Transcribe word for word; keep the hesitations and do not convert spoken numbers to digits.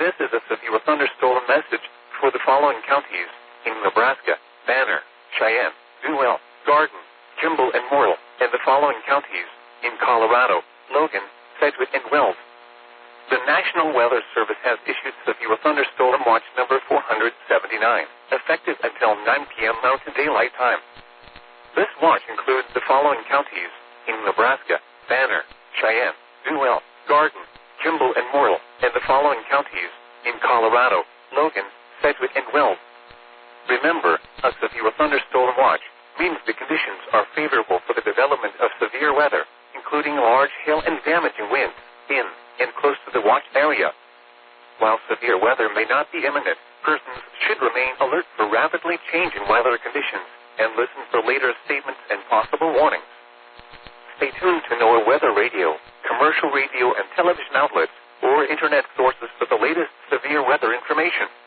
This is a severe thunderstorm message for the following counties in Nebraska: Banner, Cheyenne, Newell, Garden, Kimball, and Morrill, and the following counties in Colorado: Logan, Sedgwick, and Wells. The National Weather Service has issued severe thunderstorm watch number four hundred seventy-nine, effective until nine p.m. Mountain Daylight Time. This watch includes the following counties in Nebraska: Banner, Cheyenne, Newell, Garden, Kimball, and Morrill, and the following counties in Colorado: Logan, Sedgwick, and Wells. Remember, a severe thunderstorm watch means the conditions are favorable for the development of severe weather, including large hail and damaging winds in and close to the watch area. While severe weather may not be imminent, persons should remain alert for rapidly changing weather conditions and listen for later statements and possible warnings. Stay tuned to NOAA Weather Radio, commercial radio and television outlets, or internet sources for the latest severe weather information.